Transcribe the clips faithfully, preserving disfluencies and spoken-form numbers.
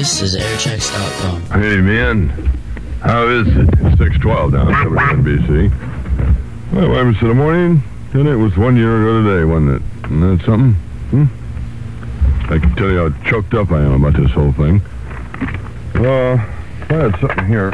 This is airchecks dot com. Hey, man. How is it? six twelve down at W N B C. Well, I was in the morning, and it was one year ago today, wasn't it? Isn't that something? Hmm? I can tell you how choked up I am about this whole thing. Uh, I had something here.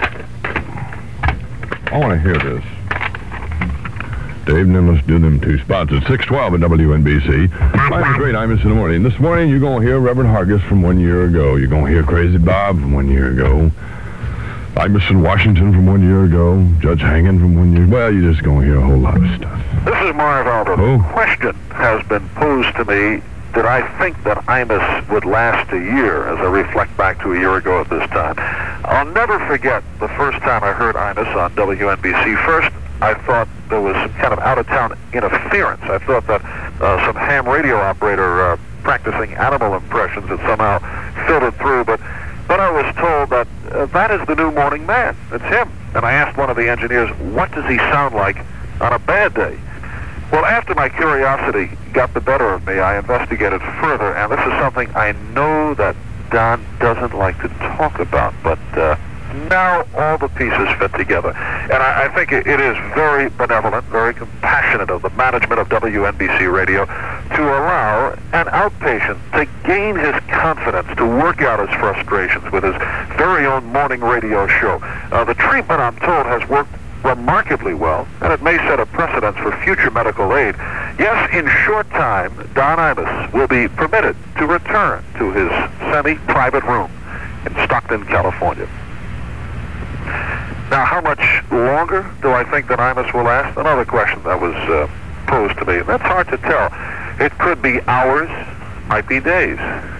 I want to hear this. Dave, and then let's do them two spots at six twelve at W N B C. I'm great. I'm in the morning. This morning, you're going to hear Reverend Hargis from one year ago. You're going to hear Crazy Bob from one year ago. Iverson Washington from one year ago. Judge Hangen from one year. Well, you're just going to hear a whole lot of stuff. This is Marv Albert. Oh. The question has been posed to me, did I think that Imus would last a year, as I reflect back to a year ago at this time. I'll never forget the first time I heard Imus on W N B C. First, I thought there was some kind of out-of-town interference. I thought that uh, some ham radio operator uh, practicing animal impressions had somehow filtered through, but then I was told that uh, that is the new morning man. It's him. And I asked one of the engineers, what does he sound like on a bad day? Well, after my curiosity got the better of me, I investigated further, and this is something I know that Don doesn't like to talk about, but uh, now all the pieces fit together. And I, I think it, it is very benevolent, very compassionate of the management of W N B C Radio to allow an outpatient to gain his confidence, to work out his frustrations with his very own morning radio show. Uh, the treatment, I'm told, has worked remarkably well, and it may set a precedence for future medical aid. Yes, in short time, Don Imus will be permitted to return to his semi-private room in Stockton, California. Now, how much longer do I think that Imus will last? Another question that was uh, posed to me. That's hard to tell. It could be hours, might be days.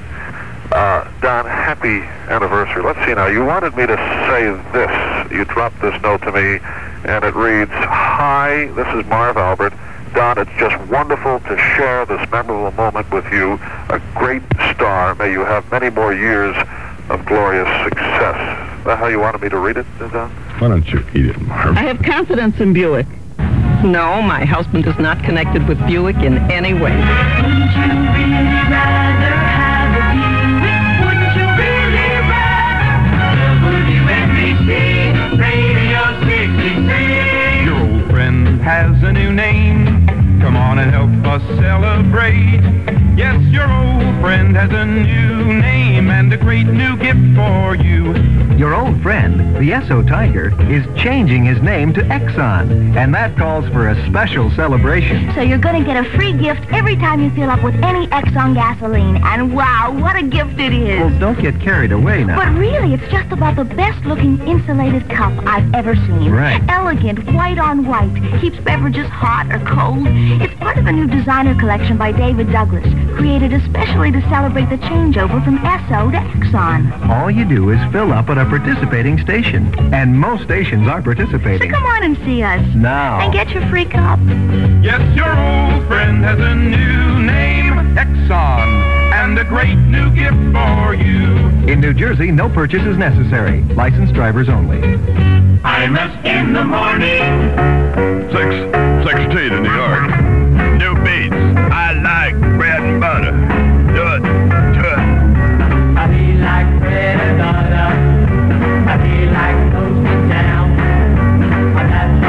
Uh, Don, happy anniversary. Let's see now. You wanted me to say this. You dropped this note to me, and it reads, Hi, this is Marv Albert. Don, it's just wonderful to share this memorable moment with you. A great star. May you have many more years of glorious success. Is that how you wanted me to read it, Don? Why don't you eat it, Marv? I have confidence in Buick. No, my husband is not connected with Buick in any way. Wouldn't you really rather have a Buick? Wouldn't you really rather? W N B C Radio sixty-six. Your old friend has a new name. Come on and help us celebrate. Yes, your old friend has a new name and a great new gift for you. Your old friend, the Esso Tiger, is changing his name to Exxon, and that calls for a special celebration. So you're going to get a free gift every time you fill up with any Exxon gasoline. And wow, what a gift it is. Well, don't get carried away now. But really, it's just about the best-looking insulated cup I've ever seen. Right. Elegant, white on white, keeps beverages hot or cold. It's part of a new designer collection by David Douglas, created especially to celebrate the changeover from Esso to Exxon. All you do is fill up at a participating station, and most stations are So participating. come on and see us. Now. And get your free cup. Yes, your old friend has a new name, Exxon, and a great new gift for you. In New Jersey, no purchase is necessary. Licensed drivers only. Imus in the morning. Six, sixteen in New York. New beats. I like bread and butter. Do it, do it. I feel like bread and butter. I feel like toasted down. That's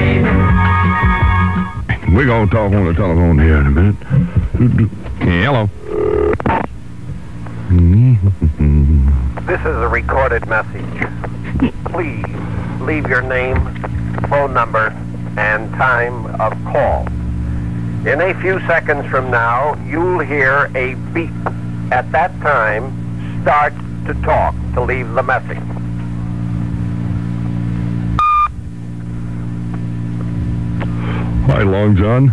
my baby. We're going to talk on the telephone here in a minute. Hello. This is a recorded message. Please leave your name, phone number, and time of call. In a few seconds from now, you'll hear a beep. At that time, start to talk to leave the message. Hi, Long John.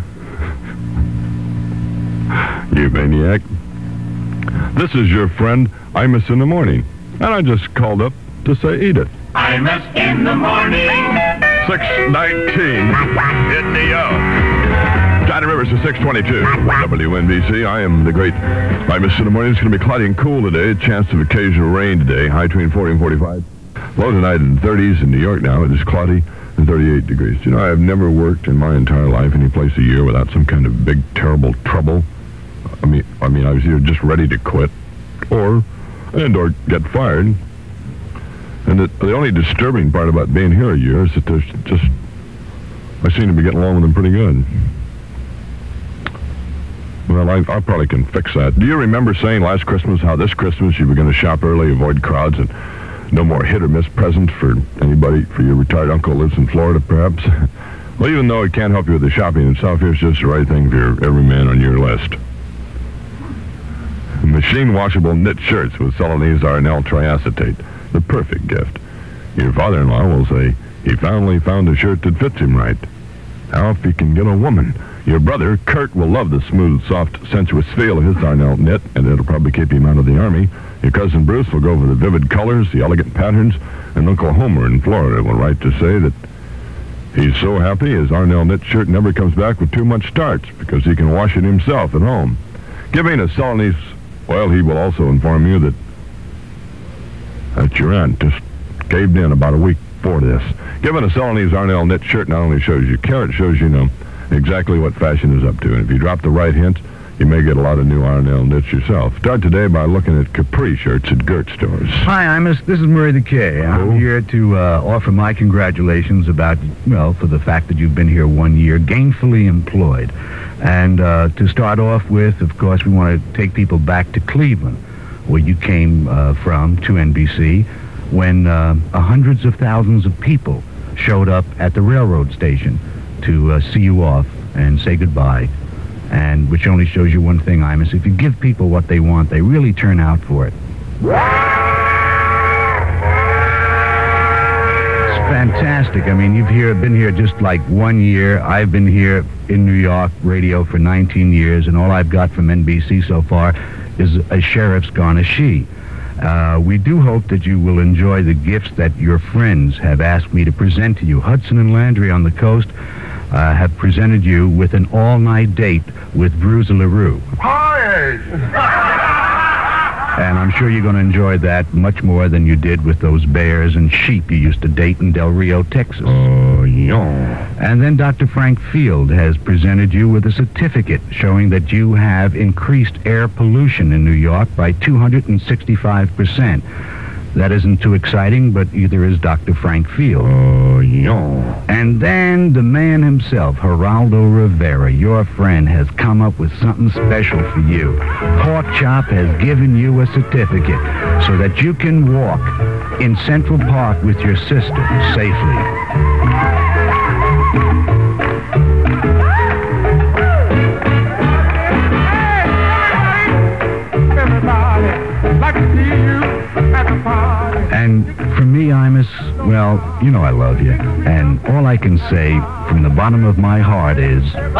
You maniac. This is your friend, Imus in the morning. And I just called up to say eat it. Imus in the morning. six nineteen in New York. Johnny Rivers to six twenty-two. W N B C. I am the great Imus in the morning. It's going to be cloudy and cool today. A chance of occasional rain today. High between forty and forty-five. Low tonight in thirties in New York now. It is cloudy and thirty-eight degrees. You know, I've never worked in my entire life any place a year without some kind of big, terrible trouble. I mean, I mean, I was either just ready to quit, or and or get fired. And the, the only disturbing part about being here a year is that there's just, I seem to be getting along with them pretty good. Well, I, I probably can fix that. Do you remember saying last Christmas how this Christmas you were going to shop early, avoid crowds, and no more hit-or-miss presents for anybody, for your retired uncle who lives in Florida, perhaps? Well, even though it can't help you with the shopping itself, here's just the right thing for your, every man on your list. Machine-washable knit shirts with Celanese Arnel triacetate. The perfect gift. Your father-in-law will say he finally found a shirt that fits him right. Now, if he can get a woman, your brother, Kurt, will love the smooth, soft, sensuous feel of his Arnel knit, and it'll probably keep him out of the Army. Your cousin Bruce will go for the vivid colors, the elegant patterns, and Uncle Homer in Florida will write to say that he's so happy his Arnel knit shirt never comes back with too much starch because he can wash it himself at home. Giving a Celanese, well, he will also inform you that that your aunt just caved in about a week before this. Giving a Celanese Arnel knit shirt not only shows you care, it shows you know exactly what fashion is up to. And if you drop the right hint, you may get a lot of new Arnel knits yourself. Start today by looking at Capri shirts at Gert stores. Hi, I'm This is Murray the K. I'm Oh. here to uh, offer my congratulations about, well, for the fact that you've been here one year, gainfully employed. And uh, to start off with, of course, we want to take people back to Cleveland, where you came uh, from, to N B C, when uh, hundreds of thousands of people showed up at the railroad station to uh, see you off and say goodbye. And which only shows you one thing, Imus. If you give people what they want, they really turn out for it. It's fantastic. I mean, you've here been here just like one year. I've been here in New York radio for nineteen years, and all I've got from N B C so far is a sheriff's garnishi. Uh, we do hope that you will enjoy the gifts that your friends have asked me to present to you. Hudson and Landry on the coast uh, have presented you with an all-night date with Bruce LaRue. And I'm sure you're going to enjoy that much more than you did with those bears and sheep you used to date in Del Rio, Texas. Oh, yeah. And then Doctor Frank Field has presented you with a certificate showing that you have increased air pollution in New York by two hundred sixty-five percent. That isn't too exciting, but either is Doctor Frank Field. Oh, yeah. And then the man himself, Geraldo Rivera, your friend, has come up with something special for you. Pork Chop has given you a certificate so that you can walk in Central Park with your sister safely. And for me, Imus, well, you know I love you. And all I can say from the bottom of my heart is...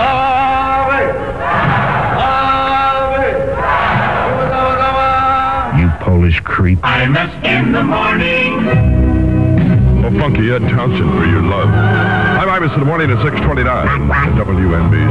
You Polish creep. Imus in the morning. Well, Funky Ed Townsend for your love. I'm Imus in the morning at six twenty-nine at W N B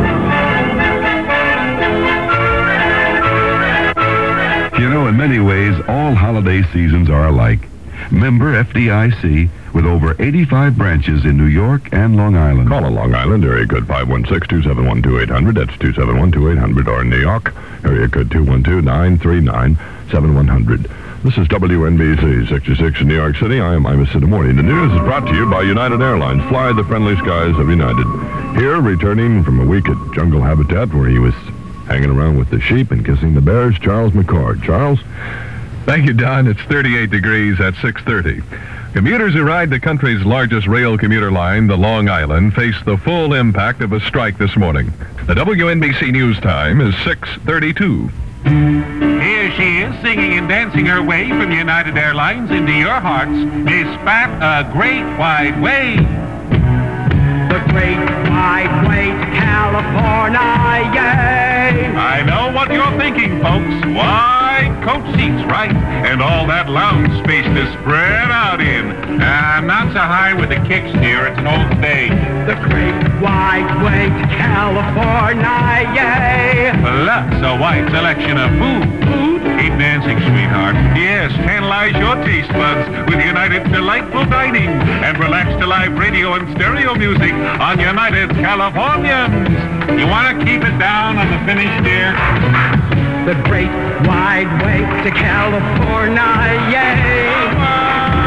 C. You know, in many ways, all holiday seasons are alike. Member F D I C with over eighty-five branches in New York and Long Island. Call on Long Island, area code five one six, two seven one, two eight hundred. That's two seven one, two eight hundred. Or in New York, area code two one two, nine three nine, seven one zero zero. This is W N B C sixty-six in New York City. I am Imus in the morning. The news is brought to you by United Airlines. Fly the friendly skies of United. Here, returning from a week at Jungle Habitat, where he was hanging around with the sheep and kissing the bears, Charles McCord. Charles? Thank you, Don. It's thirty-eight degrees at six thirty. Commuters who ride the country's largest rail commuter line, the Long Island, face the full impact of a strike this morning. The W N B C News time is six thirty-two. Here she is, singing and dancing her way from United Airlines into your hearts, Miss Pat, a great wide way. The great wide way to California, yay! I know what you're thinking, folks. Why, coach seats, right? And all that lounge space to spread out in. Uh, not so high with the kick steer, it's an old bay. The great wide way to California, yay! Plus a wide selection of food. Food? Keep dancing, sweetheart. Yes, tantalize your taste buds with United's delightful dining and relax to live radio and stereo music on United Californians. You want to keep it down on the finish, dear? the great wide way to California, yay!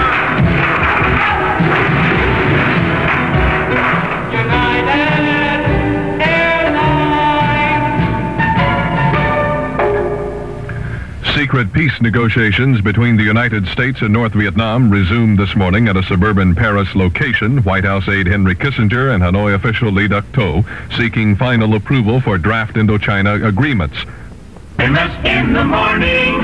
Secret peace negotiations between the United States and North Vietnam resumed this morning at a suburban Paris location. White House aide Henry Kissinger and Hanoi official Lee Duc-to seeking final approval for draft Indochina agreements. And that's in the morning.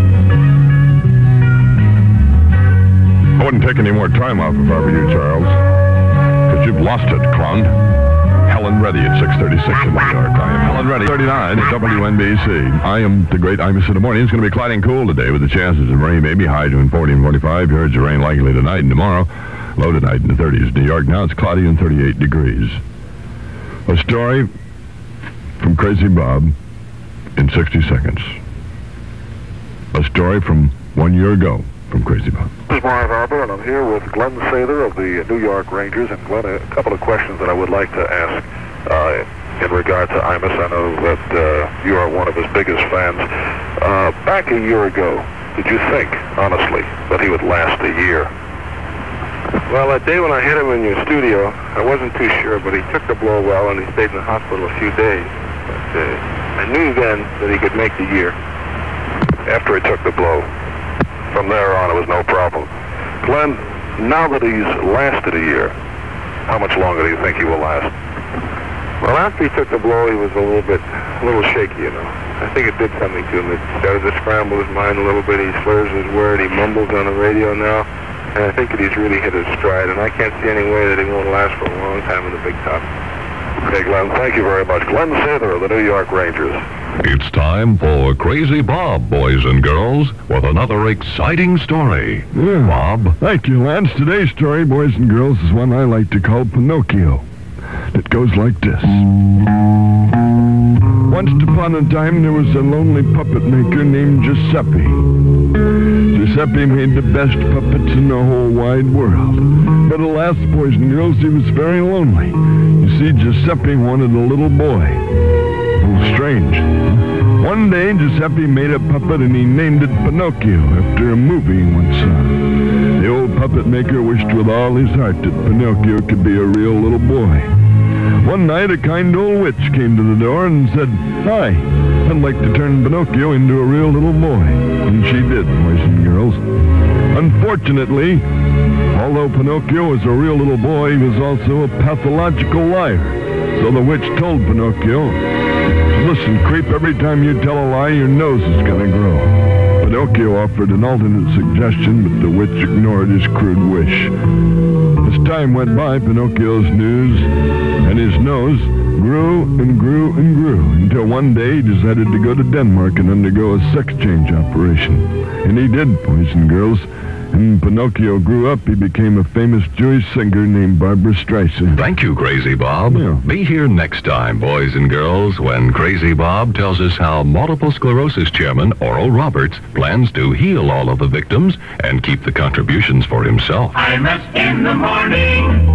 I wouldn't take any more time off if I were you, Charles. Because you've lost it, clown. Helen Reddy at six thirty-six in New York. I am Helen Reddy, thirty-nine at W N B C. I am the great Imus in the morning. It's going to be cloudy and cool today with the chances of rain, maybe high to forty and forty-five. Periods of rain likely tonight and tomorrow. Low tonight in the thirties. New York now it's cloudy and thirty-eight degrees. A story from Crazy Bob in sixty seconds. A story from one year ago from Crazy Bob. This is Marv Albert, and I'm here with Glenn Sather of the New York Rangers. And Glenn, a couple of questions that I would like to ask uh, in regard to Imus. I know that uh, you are one of his biggest fans. Uh, back a year ago, did you think, honestly, that he would last a year? Well, that day when I hit him in your studio, I wasn't too sure, but he took the blow well, and he stayed in the hospital a few days. But uh, I knew then that he could make the year. After he took the blow, from there on, it was no problem. Glenn, now that he's lasted a year, how much longer do you think he will last? Well, after he took the blow, he was a little bit, a little shaky, you know. I think it did something to him. It started to scramble his mind a little bit. He slurs his word. He mumbles on the radio now. And I think that he's really hit his stride. And I can't see any way that he won't last for a long time in the big top. Okay, Glenn, thank you very much. Glenn Sather of the New York Rangers. It's time for Crazy Bob, boys and girls, with another exciting story. Yeah. Bob? Thank you, Lance. Today's story, boys and girls, is one I like to call Pinocchio. It goes like this. Once upon a time, there was a lonely puppet maker named Giuseppe. Giuseppe made the best puppets in the whole wide world. But alas, boys and girls, he was very lonely. You see, Giuseppe wanted a little boy. A little strange. One day, Giuseppe made a puppet and he named it Pinocchio after a movie he once saw. The old puppet maker wished with all his heart that Pinocchio could be a real little boy. One night, a kind old witch came to the door and said, "Hi, I'd like to turn Pinocchio into a real little boy." And she did, boys and girls. Unfortunately, although Pinocchio was a real little boy, he was also a pathological liar. So the witch told Pinocchio, "Listen, creep, every time you tell a lie, your nose is going to grow." Pinocchio offered an alternate suggestion, but the witch ignored his crude wish. As time went by, Pinocchio's news and his nose grew and grew and grew, until one day he decided to go to Denmark and undergo a sex change operation. And he did, boys and girls. And when Pinocchio grew up, he became a famous Jewish singer named Barbra Streisand. Thank you, Crazy Bob. Yeah. Be here next time, boys and girls, when Crazy Bob tells us how multiple sclerosis chairman Oral Roberts plans to heal all of the victims and keep the contributions for himself. Imus in the morning.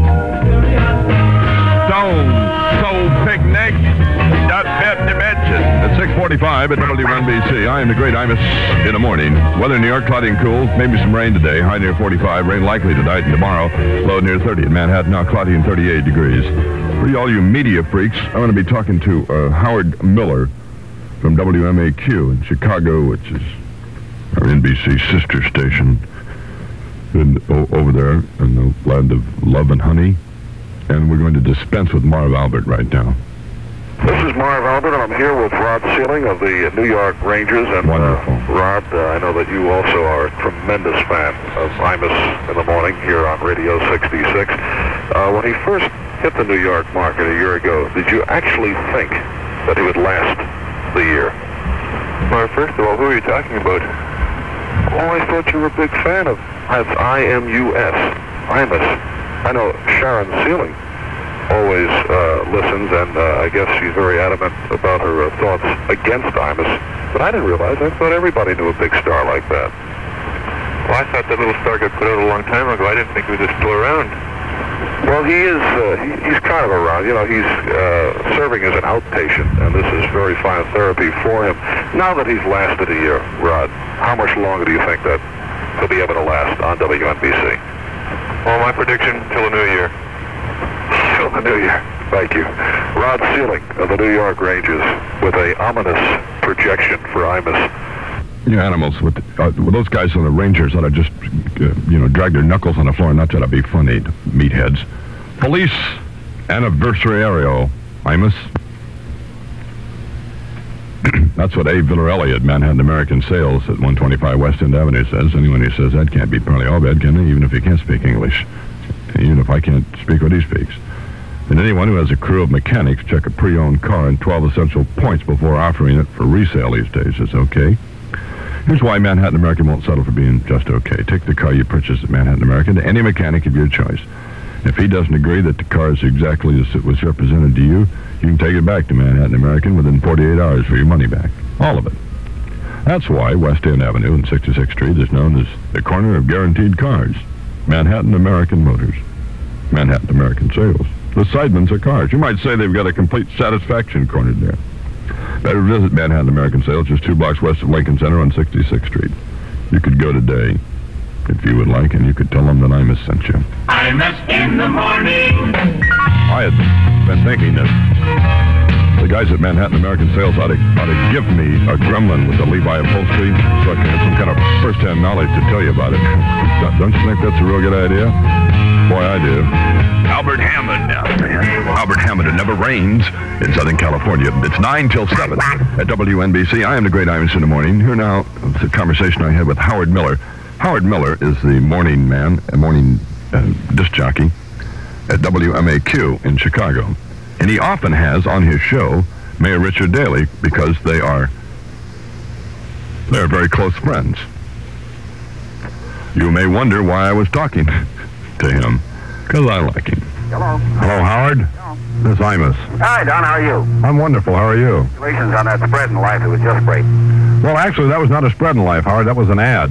Stone, Soul Picnic, dot fifth dimension. At six forty-five at W N B C, I am the great Imus in the morning. Weather in New York, cloudy and cool. Maybe some rain today. High near forty-five. Rain likely tonight and tomorrow. Low near thirty in Manhattan. Now cloudy and thirty-eight degrees. For all you media freaks, I'm going to be talking to uh, Howard Miller from W M A Q in Chicago, which is our N B C sister station in, o- over there in the land of love and honey. And we're going to dispense with Marv Albert right now. This is Marv Albert, and I'm here with Rod Sealing of the New York Rangers. And Wonderful. Uh, Rod, uh, I know that you also are a tremendous fan of Imus in the morning here on Radio sixty-six. Uh, when he first hit the New York market a year ago, did you actually think that he would last the year? Well, first of all, who are you talking about? Oh, I thought you were a big fan of that's I M U S, Imus. I know Sharon Sealing always uh, listens, and uh, I guess she's very adamant about her uh, thoughts against Imus. But I didn't realize, I thought everybody knew a big star like that. Well, I thought that little star got put out a long time ago. I didn't think he was still around. Well, he is, uh, he, he's kind of around. You know, he's uh, serving as an outpatient, and this is very fine therapy for him. Now that he's lasted a year, Rod, how much longer do you think that he'll be able to last on W N B C? Well, my prediction, till the new year. Till the new year. Thank you. Rod Seelig of the New York Rangers with a ominous projection for Imus. You animals, with, uh, with those guys on the Rangers ought to just, uh, you know, drag their knuckles on the floor, and that's ought to be funny, meatheads. Police anniversarial, Imus. That's what Abe Villarelli at Manhattan American Sales at one twenty-five West End Avenue says. Anyone who says that can't be probably all bad, can they? Even if he can't speak English. Even if I can't speak what he speaks. And anyone who has a crew of mechanics check a pre-owned car and twelve essential points before offering it for resale these days is okay. Here's why Manhattan American won't settle for being just okay. Take the car you purchased at Manhattan American to any mechanic of your choice. If he doesn't agree that the car is exactly as it was represented to you, you can take it back to Manhattan American within forty-eight hours for your money back. All of it. That's why West End Avenue and sixty-sixth Street is known as the corner of guaranteed cars. Manhattan American Motors. Manhattan American Sales. The Seidmans are cars. You might say they've got a complete satisfaction cornered there. Better visit Manhattan American Sales, just two blocks west of Lincoln Center on sixty-sixth Street. You could go today, if you would like, and you could tell them that Imus sent you. Imus in the morning. I had been thinking that the guys at Manhattan American Sales ought to, ought to give me a gremlin with the Levi upholstery so I can have some kind of first-hand knowledge to tell you about it. Don't you think that's a real good idea? Boy, I do. Albert Hammond now. Albert Hammond. It never rains in Southern California. It's nine till seven at W N B C. I am the great Imus in the morning. Here now, the conversation I had with Howard Miller. Howard Miller is the morning man, a morning uh, disc jockey at W M A Q in Chicago. And he often has on his show Mayor Richard Daley because they are they're very close friends. You may wonder why I was talking to him, because I like him. Hello. Hello, Howard. Hello. This is Imus. Hi, Don. How are you? I'm wonderful. How are you? Congratulations on that spread in life. It was just great. Well, actually, that was not a spread in life, Howard. That was an ad.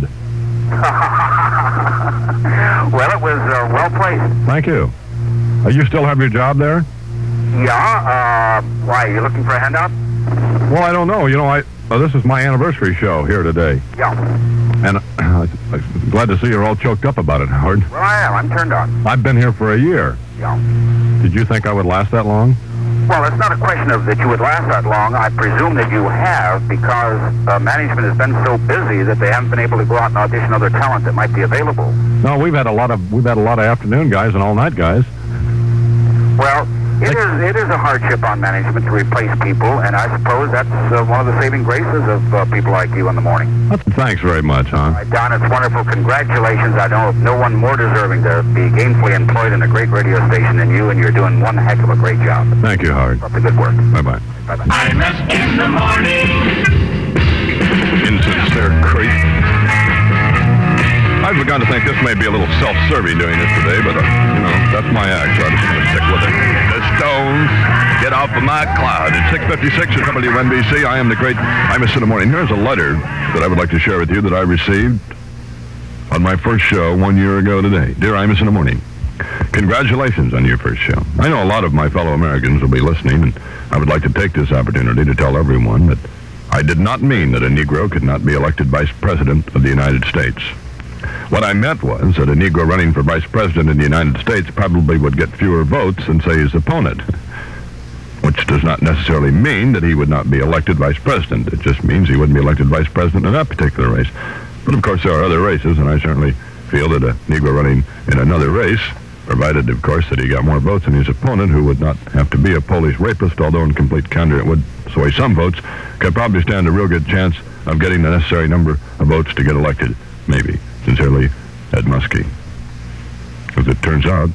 Well, it was uh, well placed. Thank you. Uh, you still have your job there? Yeah. Uh, why? You looking for a handout? Well, I don't know. You know, I uh, this is my anniversary show here today. Yeah. And uh, I'm glad to see you're all choked up about it, Howard. Well, I am. I'm turned on. I've been here for a year. Yeah. Did you think I would last that long? Well, it's not a question of that you would last that long. I presume that you have because uh, management has been so busy that they haven't been able to go out and audition other talent that might be available. No, we've had a lot of we've had a lot of afternoon guys and all night guys. Well, it is it is a hardship on management to replace people, and I suppose that's uh, one of the saving graces of uh, people like you in the morning. Thanks very much, huh? All right, Don, it's wonderful. Congratulations. I know of no one more deserving to be gainfully employed in a great radio station than you, and you're doing one heck of a great job. Thank you, Howard. Keep up the good work. Bye-bye. Bye-bye. Imus in the morning. Insincere creep. I've begun to think this may be a little self-serving doing this today, but, uh, you know, that's my act, so I'm just going to stick with it. The Stones, get off of my cloud. It's six fifty-six at W N B C. I am the great Imus in the morning. Here's a letter that I would like to share with you that I received on my first show one year ago today. Dear Imus in the morning, congratulations on your first show. I know a lot of my fellow Americans will be listening, and I would like to take this opportunity to tell everyone that I did not mean that a Negro could not be elected Vice President of the United States. What I meant was that a Negro running for Vice President in the United States probably would get fewer votes than, say, his opponent, which does not necessarily mean that he would not be elected Vice President. It just means he wouldn't be elected Vice President in that particular race. But, of course, there are other races, and I certainly feel that a Negro running in another race, provided, of course, that he got more votes than his opponent, who would not have to be a police rapist, although in complete candor it would sway some votes, could probably stand a real good chance of getting the necessary number of votes to get elected, maybe. Sincerely, Ed Muskie. As it turns out,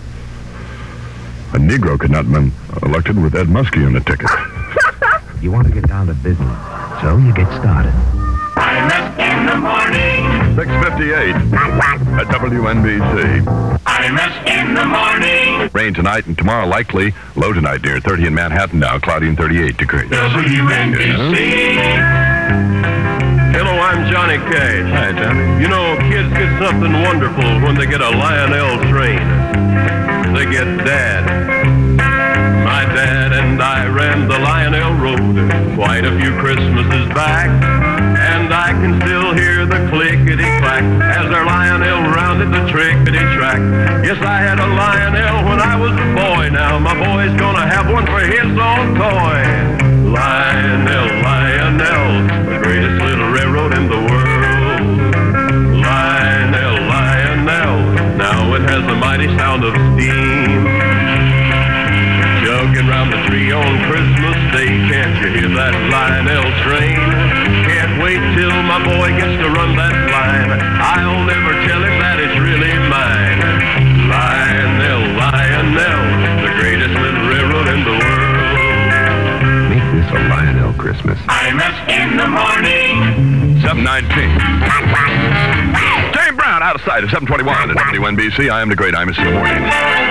a Negro could not have been elected with Ed Muskie on the ticket. You want to get down to business, so you get started. Imus in the morning. six fifty-eight at W N B C. Imus in the morning. Rain tonight and tomorrow likely. Low tonight near thirty in Manhattan now. Cloudy and thirty-eight degrees. W N B C. Yeah. Hello, I'm Johnny Cash. Hi, Johnny. You know, kids get something wonderful when they get a Lionel train. to get Dad. My dad and I ran the Lionel Road quite a few Christmases back, and I can still hear the clickety-clack as our Lionel rounded the trickety-track. Yes, I had a Lionel when I was a boy. Now my boy's gonna have one for his own toy. Lionel, Lionel, the greatest little railroad in the world. Lionel, Lionel, now it has the mighty sound of steam. Chugging round the tree on Christmas Day, can't you hear that Lionel train? Can't wait till my boy gets to run that line. I'll never tell him that it's really mine. Lionel, Lionel, the greatest little railroad in the world. Make this a Lionel Christmas. Imus in the morning. seven nineteen. Jane Brown out of sight at seven twenty-one at W N B C. I am the great Imus in the morning.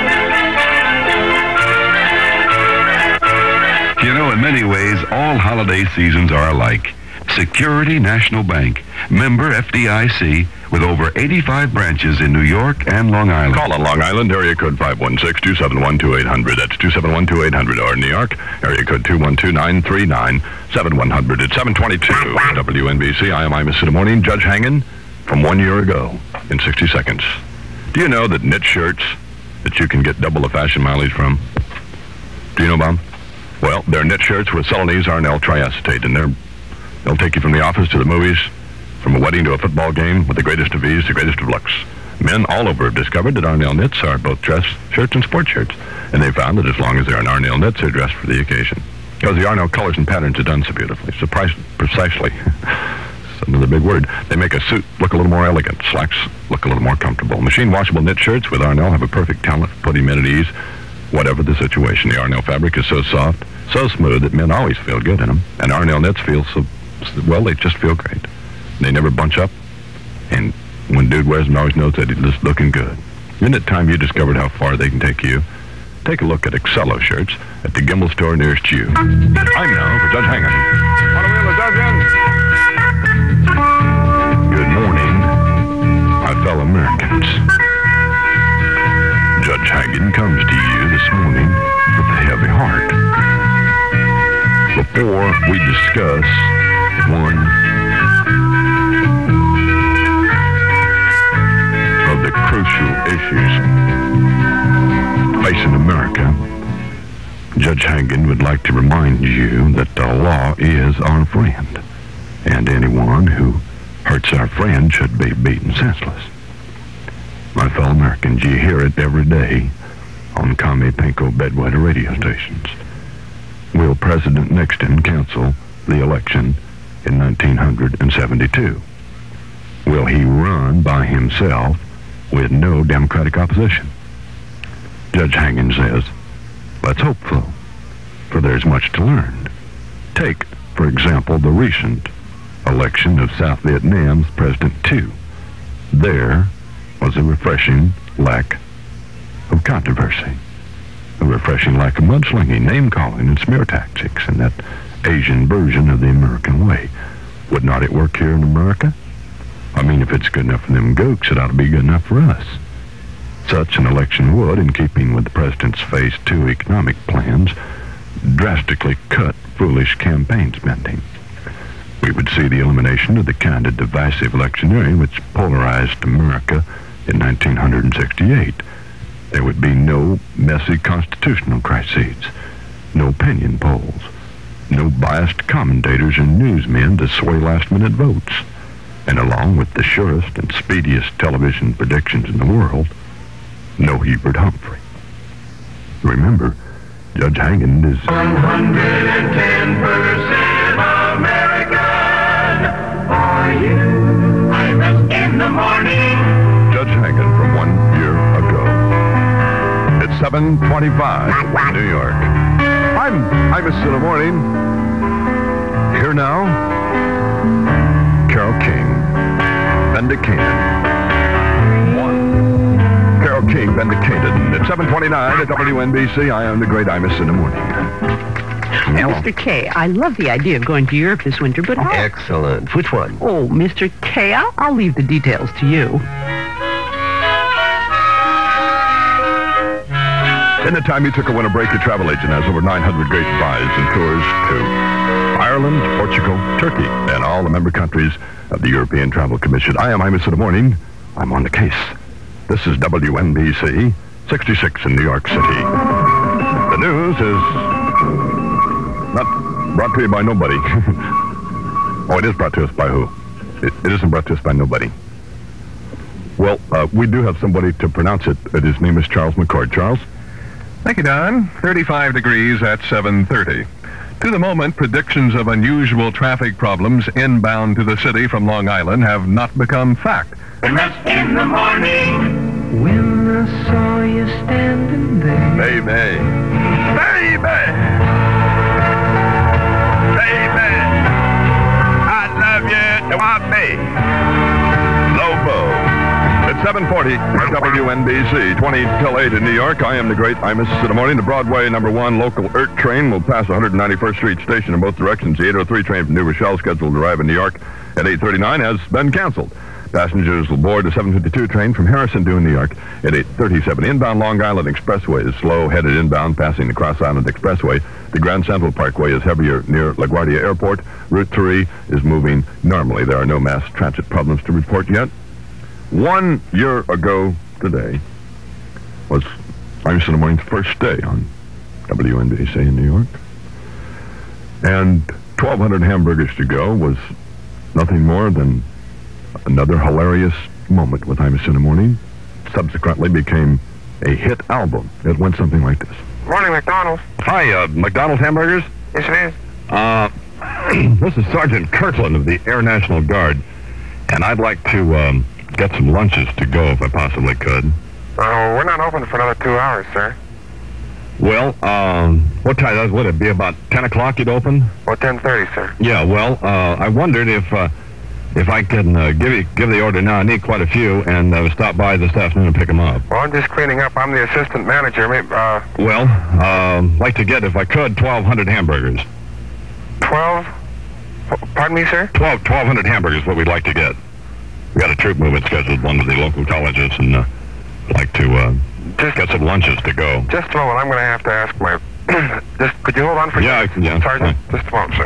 You know, in many ways, all holiday seasons are alike. Security National Bank, member F D I C, with over eighty-five branches in New York and Long Island. Call on Long Island, area code five one six, two seven one, two eight hundred. That's two seven one, two eight hundred. Or in New York, area code two one two, nine three nine, seven one hundred. It's seven twenty-two. W N B C, I am Imus in the morning. Judge Hangen from one year ago in sixty seconds. Do you know that knit shirts that you can get double the fashion mileage from? Do you know, Bob? Well, they're knit shirts with Celanese Arnel triacetate, and they're, they'll take you from the office to the movies, from a wedding to a football game, with the greatest of ease, the greatest of looks. Men all over have discovered that Arnel knits are both dress shirts and sport shirts, and they found that as long as they're an Arnel knits, they're dressed for the occasion. Because the Arnel colors and patterns are done so beautifully, so price, precisely. That's another big word. They make a suit look a little more elegant, slacks look a little more comfortable. Machine washable knit shirts with Arnel have a perfect talent for putting men at ease, whatever the situation. The Arnel fabric is so soft, so smooth that men always feel good in them. And Arnel knits feel so, well, they just feel great. They never bunch up, and when dude wears them, he always knows that he's just looking good. Isn't it time you discovered how far they can take you? Take a look at Excello shirts at the Gimbel store nearest you. I'm now for Judge Hangen. On the wheel of Judge Hangen. Good morning, my fellow Americans. Judge Hangen comes to you this morning with a heavy heart. Before we discuss one of the crucial issues facing America, Judge Hangen would like to remind you that the law is our friend, and anyone who hurts our friend should be beaten senseless. My fellow Americans, you hear it every day on Kami Pinko bedwetter radio stations. Will President Nixon cancel the election in nineteen seventy-two? Will he run by himself with no Democratic opposition? Judge Hangen says, let's hope so, for there's much to learn. Take, for example, the recent election of South Vietnam's President Thieu. There was a refreshing lack of controversy, a refreshing lack of mudslinging, name-calling, and smear tactics, and that Asian version of the American way. Would not it work here in America? I mean, if it's good enough for them gooks, it ought to be good enough for us. Such an election would, in keeping with the president's phase two economic plans, drastically cut foolish campaign spending. We would see the elimination of the kind of divisive electioneering which polarized America in nineteen sixty-eight. There would be no messy constitutional crises, no opinion polls, no biased commentators and newsmen to sway last-minute votes, and along with the surest and speediest television predictions in the world, no Hubert Humphrey. Remember, Judge Hangen is one hundred ten percent American. Are you? Imus in the morning. Judge Hangen from one year ago. It's seven twenty-five, New York. I'm Imus in the morning. Here now, Carole King, Vindicated. One. Carole King, Vindicated. It's seven twenty-nine at W N B C. I am the great Imus in the morning. Now, Mister K, I love the idea of going to Europe this winter, but how... Excellent. Which one? Oh, Mister K, I'll, I'll leave the details to you. In the time you took a winter break, your travel agent has over nine hundred great buys and tours to Ireland, Portugal, Turkey, and all the member countries of the European Travel Commission. I am Imus in the morning. I'm on the case. This is W N B C, sixty-six in New York City. The news is not brought to you by nobody. Oh, it is brought to us by who? It, it isn't brought to us by nobody. Well, uh, we do have somebody to pronounce it. His name is Charles McCord. Charles? Thank you, Don. thirty-five degrees at seven thirty. To the moment, predictions of unusual traffic problems inbound to the city from Long Island have not become fact. And that's in the morning. When I saw you standing there. Baby. Baby. Baby. I love you. You want me. Lobo. It's seven forty at W N B C, twenty till eight in New York. I am the great Imus in the morning. The Broadway number one local E R T train will pass one hundred ninety-first Street Station in both directions. The eight oh three train from New Rochelle, scheduled to arrive in New York at eight thirty-nine, has been canceled. Passengers will board the seven fifty-two train from Harrison due in New York at eight thirty-seven. Inbound Long Island Expressway is slow, headed inbound, passing the Cross Island Expressway. The Grand Central Parkway is heavier near LaGuardia Airport. Route three is moving normally. There are no mass transit problems to report yet. One year ago today was Imus in the morning's first day on W N B C in New York. And twelve hundred hamburgers to go was nothing more than another hilarious moment with Imus in the morning. Subsequently became a hit album. It went something like this. Morning, McDonald's. Hi, uh, McDonald's hamburgers? Yes, it is. Uh, this is Sergeant Kirkland of the Air National Guard, and I'd like to um, get some lunches to go if I possibly could. Oh, we're not open for another two hours, sir. Well, um, what time would it be? About ten o'clock you'd open? Or ten thirty, sir. Yeah, well, uh, I wondered if uh, if I can uh, give you, give the order now. I need quite a few, and uh, stop by this afternoon and pick them up. Well, I'm just cleaning up. I'm the assistant manager. Maybe, uh... Well, um, like to get, if I could, twelve hundred hamburgers. twelve? Pardon me, sir? Twelve, twelve hundred hamburgers, what we'd like to get. We got a troop movement scheduled, one of the local colleges, and uh, like to uh, just get some lunches to go. Just a moment. I'm going to have to ask my... just, could you hold on for yeah, a second, yeah, Sergeant? Fine. Just a moment,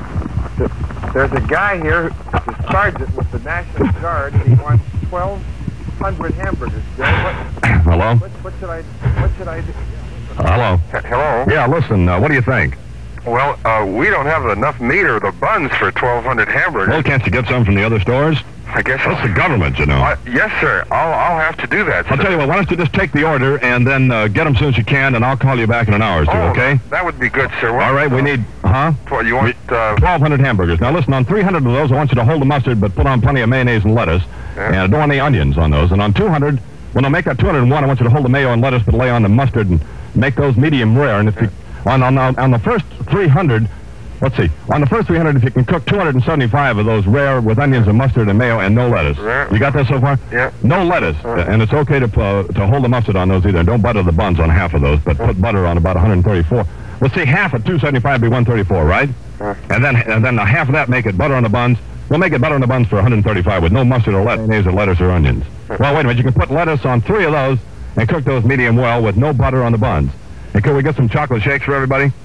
sir. There's a guy here, the sergeant with the National Guard, and he wants twelve hundred hamburgers. Joe, what, Hello? What, what should I... What should I do? Uh, hello? H- hello? Yeah, listen, uh, what do you think? Well, uh, we don't have enough meat or the buns for twelve hundred hamburgers. Well, can't you get some from the other stores? I guess That's I'll, the government, you know. Uh, yes, sir. I'll, I'll have to do that. I'll sir. tell you what, why don't you just take the order and then uh, get them as soon as you can, and I'll call you back in an hour or two, oh, okay? That would be good, sir. What, All right, we need, huh? What, you want... Uh, twelve hundred hamburgers. Now, listen, on three hundred of those, I want you to hold the mustard, but put on plenty of mayonnaise and lettuce. Yeah. And I don't want any onions on those. And on two hundred, when I make that two hundred one, I want you to hold the mayo and lettuce, but lay on the mustard and make those medium rare. And if you, on, on, on the first three hundred... Let's see. On the first three hundred, if you can cook two hundred seventy-five of those rare with onions and mustard and mayo and no lettuce. Rare. You got that so far? Yeah. No lettuce. Uh, and it's okay to uh, to hold the mustard on those either. And don't butter the buns on half of those, but put butter on about one thirty-four. Let's see, half of two seventy-five be one thirty-four, right? Uh, and then and then half of that, make it butter on the buns. We'll make it butter on the buns for one thirty-five with no mustard or lettuce or lettuce or onions. uh, Well, wait a minute. You can put lettuce on three of those and cook those medium well with no butter on the buns. And can we get some chocolate shakes for everybody?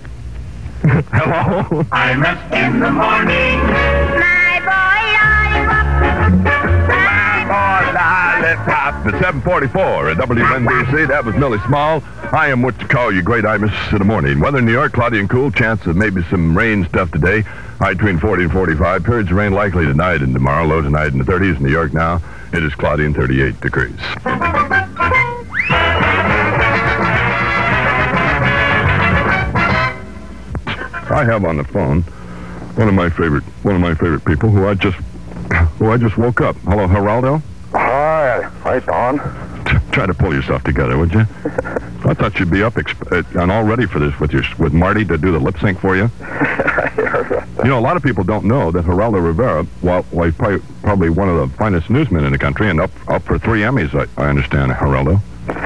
Hello? Imus in the morning. My boy lollipop. My boy lollipop. It's seven forty-four at W N B C. That was Millie Small. I am what you call you great Imus in the morning. Weather in New York, cloudy and cool. Chance of maybe some rain stuff today. High between forty and forty-five. Periods of rain likely tonight and tomorrow. Low tonight in the thirties. In New York now, it is cloudy and thirty-eight degrees. I have on the phone one of my favorite one of my favorite people who I just who I just woke up. Hello, Geraldo. Hi, hi, Don. Try to pull yourself together, would you? I thought you'd be up exp- uh, and all ready for this with your with Marty to do the lip sync for you. You know, a lot of people don't know that Geraldo Rivera, while, while he's probably, probably one of the finest newsmen in the country, and up up for three Emmys, I, I understand, Geraldo.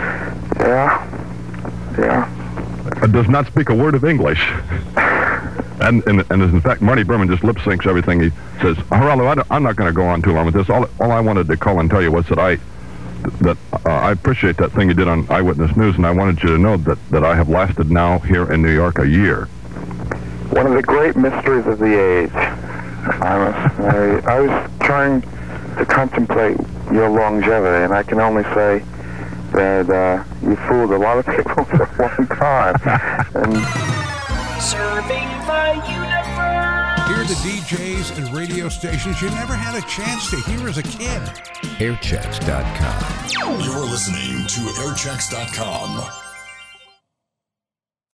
Yeah, yeah. Uh, does not speak a word of English. And, and, and in fact, Marty Berman just lip syncs everything he says. Geraldo, I don't, I'm not going to go on too long with this. All, all I wanted to call and tell you was that I that uh, I appreciate that thing you did on Eyewitness News, and I wanted you to know that, that I have lasted now here in New York a year. One of the great mysteries of the age. I was, I, I was trying to contemplate your longevity, and I can only say that uh, you fooled a lot of people for a long time. And Serving the universe. Hear the D Js and radio stations you never had a chance to hear as a kid. airchecks dot com. You're listening to airchecks dot com.